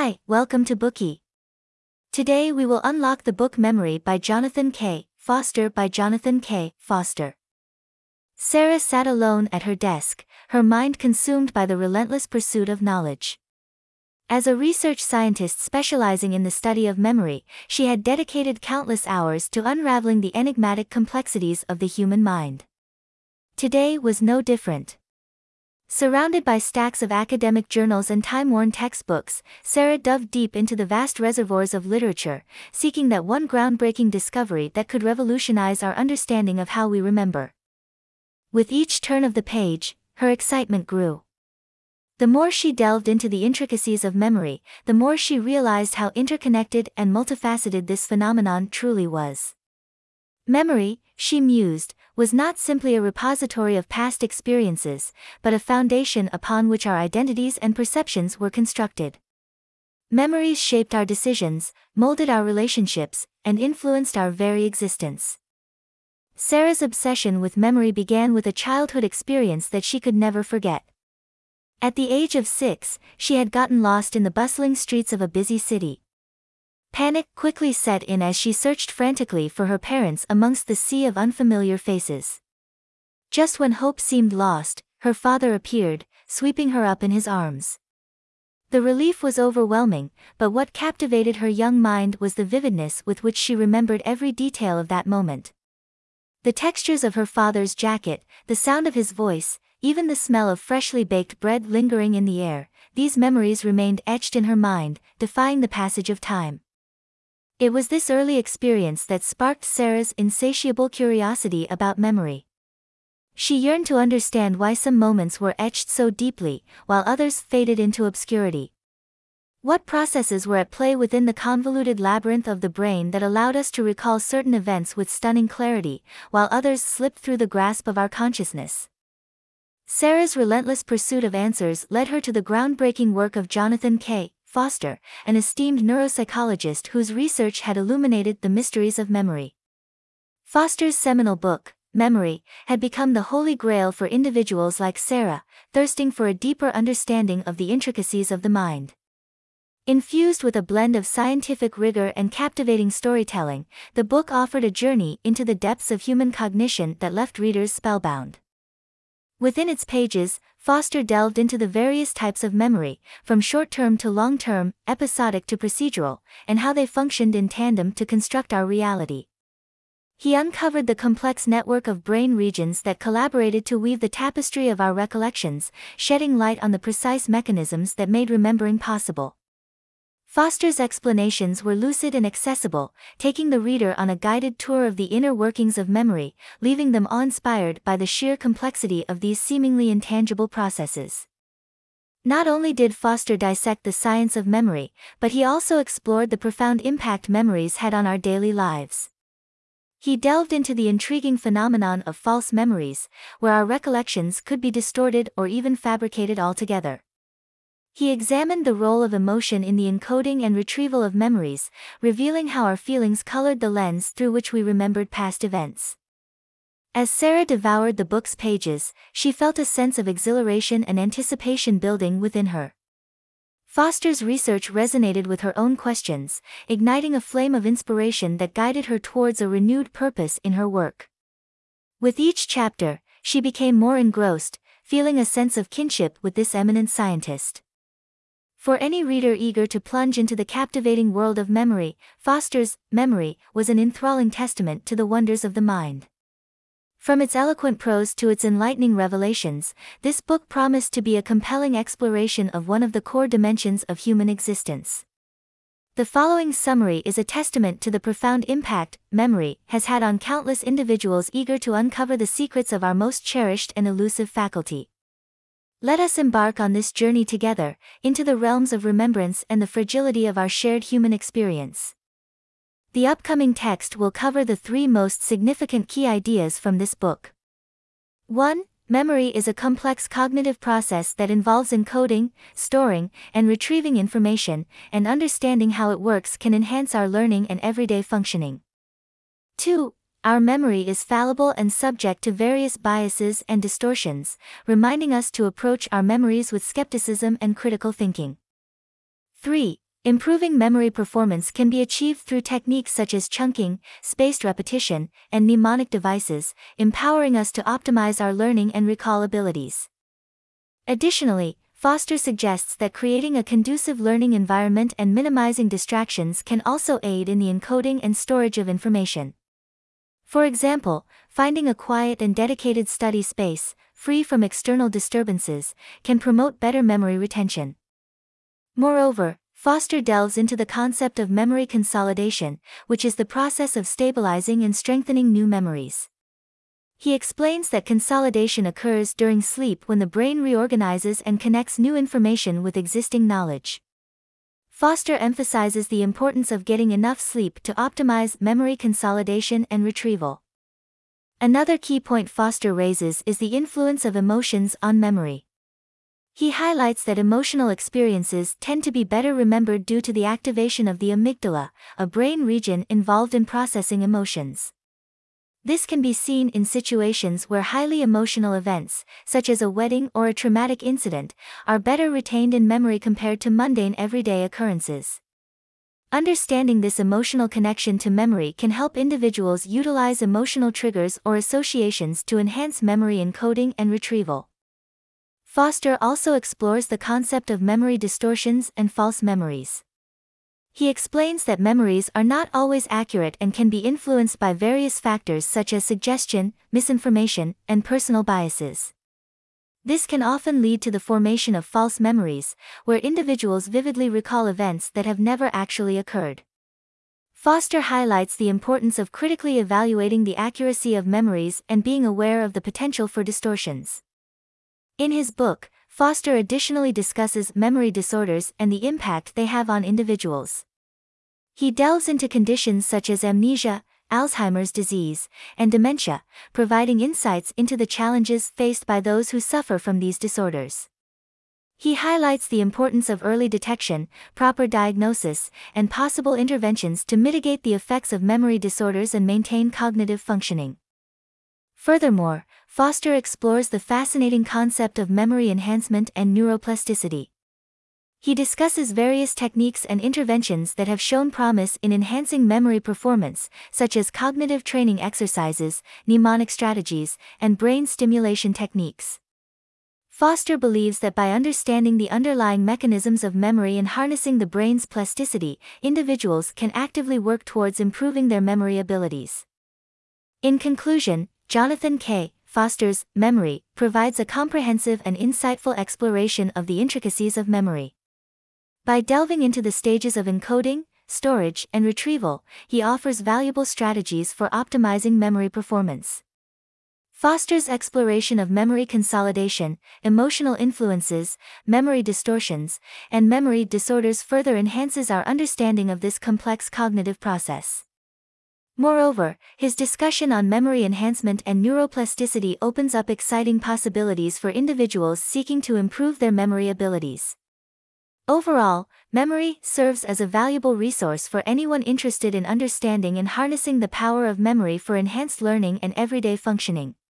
Hi, welcome to Bookie. Today we will unlock the book Memory by Jonathan K. Foster by Jonathan K. Foster. Sarah sat alone at her desk, her mind consumed by the relentless pursuit of knowledge. As a research scientist specializing in the study of memory, she had dedicated countless hours to unraveling the enigmatic complexities of the human mind. Today was no different. Surrounded by stacks of academic journals and time-worn textbooks, Sarah dove deep into the vast reservoirs of literature, seeking that one groundbreaking discovery that could revolutionize our understanding of how we remember. With each turn of the page, her excitement grew. The more she delved into the intricacies of memory, the more she realized how interconnected and multifaceted this phenomenon truly was. Memory, she mused, was not simply a repository of past experiences, but a foundation upon which our identities and perceptions were constructed. Memories shaped our decisions, molded our relationships, and influenced our very existence. Sarah's obsession with memory began with a childhood experience that she could never forget. At the age of 6, she had gotten lost in the bustling streets of a busy city. Panic quickly set in as she searched frantically for her parents amongst the sea of unfamiliar faces. Just when hope seemed lost, her father appeared, sweeping her up in his arms. The relief was overwhelming, but what captivated her young mind was the vividness with which she remembered every detail of that moment. The textures of her father's jacket, the sound of his voice, even the smell of freshly baked bread lingering in the air, these memories remained etched in her mind, defying the passage of time. It was this early experience that sparked Sarah's insatiable curiosity about memory. She yearned to understand why some moments were etched so deeply, while others faded into obscurity. What processes were at play within the convoluted labyrinth of the brain that allowed us to recall certain events with stunning clarity, while others slipped through the grasp of our consciousness? Sarah's relentless pursuit of answers led her to the groundbreaking work of Jonathan K. Foster, an esteemed neuropsychologist whose research had illuminated the mysteries of memory. Foster's seminal book, Memory, had become the holy grail for individuals like Sarah, thirsting for a deeper understanding of the intricacies of the mind. Infused with a blend of scientific rigor and captivating storytelling, the book offered a journey into the depths of human cognition that left readers spellbound. Within its pages, Foster delved into the various types of memory, from short-term to long-term, episodic to procedural, and how they functioned in tandem to construct our reality. He uncovered the complex network of brain regions that collaborated to weave the tapestry of our recollections, shedding light on the precise mechanisms that made remembering possible. Foster's explanations were lucid and accessible, taking the reader on a guided tour of the inner workings of memory, leaving them awe-inspired by the sheer complexity of these seemingly intangible processes. Not only did Foster dissect the science of memory, but he also explored the profound impact memories had on our daily lives. He delved into the intriguing phenomenon of false memories, where our recollections could be distorted or even fabricated altogether. He examined the role of emotion in the encoding and retrieval of memories, revealing how our feelings colored the lens through which we remembered past events. As Sarah devoured the book's pages, she felt a sense of exhilaration and anticipation building within her. Foster's research resonated with her own questions, igniting a flame of inspiration that guided her towards a renewed purpose in her work. With each chapter, she became more engrossed, feeling a sense of kinship with this eminent scientist. For any reader eager to plunge into the captivating world of memory, Foster's Memory was an enthralling testament to the wonders of the mind. From its eloquent prose to its enlightening revelations, this book promised to be a compelling exploration of one of the core dimensions of human existence. The following summary is a testament to the profound impact memory has had on countless individuals eager to uncover the secrets of our most cherished and elusive faculty. Let us embark on this journey together, into the realms of remembrance and the fragility of our shared human experience. The upcoming text will cover the 3 most significant key ideas from this book. 1. Memory is a complex cognitive process that involves encoding, storing, and retrieving information, and understanding how it works can enhance our learning and everyday functioning. 2. Our memory is fallible and subject to various biases and distortions, reminding us to approach our memories with skepticism and critical thinking. 3. Improving memory performance can be achieved through techniques such as chunking, spaced repetition, and mnemonic devices, empowering us to optimize our learning and recall abilities. Additionally, Foster suggests that creating a conducive learning environment and minimizing distractions can also aid in the encoding and storage of information. For example, finding a quiet and dedicated study space, free from external disturbances, can promote better memory retention. Moreover, Foster delves into the concept of memory consolidation, which is the process of stabilizing and strengthening new memories. He explains that consolidation occurs during sleep when the brain reorganizes and connects new information with existing knowledge. Foster emphasizes the importance of getting enough sleep to optimize memory consolidation and retrieval. Another key point Foster raises is the influence of emotions on memory. He highlights that emotional experiences tend to be better remembered due to the activation of the amygdala, a brain region involved in processing emotions. This can be seen in situations where highly emotional events, such as a wedding or a traumatic incident, are better retained in memory compared to mundane everyday occurrences. Understanding this emotional connection to memory can help individuals utilize emotional triggers or associations to enhance memory encoding and retrieval. Foster also explores the concept of memory distortions and false memories. He explains that memories are not always accurate and can be influenced by various factors such as suggestion, misinformation, and personal biases. This can often lead to the formation of false memories, where individuals vividly recall events that have never actually occurred. Foster highlights the importance of critically evaluating the accuracy of memories and being aware of the potential for distortions. In his book, Foster additionally discusses memory disorders and the impact they have on individuals. He delves into conditions such as amnesia, Alzheimer's disease, and dementia, providing insights into the challenges faced by those who suffer from these disorders. He highlights the importance of early detection, proper diagnosis, and possible interventions to mitigate the effects of memory disorders and maintain cognitive functioning. Furthermore, Foster explores the fascinating concept of memory enhancement and neuroplasticity. He discusses various techniques and interventions that have shown promise in enhancing memory performance, such as cognitive training exercises, mnemonic strategies, and brain stimulation techniques. Foster believes that by understanding the underlying mechanisms of memory and harnessing the brain's plasticity, individuals can actively work towards improving their memory abilities. In conclusion, Jonathan K. Foster's Memory provides a comprehensive and insightful exploration of the intricacies of memory. By delving into the stages of encoding, storage, and retrieval, he offers valuable strategies for optimizing memory performance. Foster's exploration of memory consolidation, emotional influences, memory distortions, and memory disorders further enhances our understanding of this complex cognitive process. Moreover, his discussion on memory enhancement and neuroplasticity opens up exciting possibilities for individuals seeking to improve their memory abilities. Overall, memory serves as a valuable resource for anyone interested in understanding and harnessing the power of memory for enhanced learning and everyday functioning.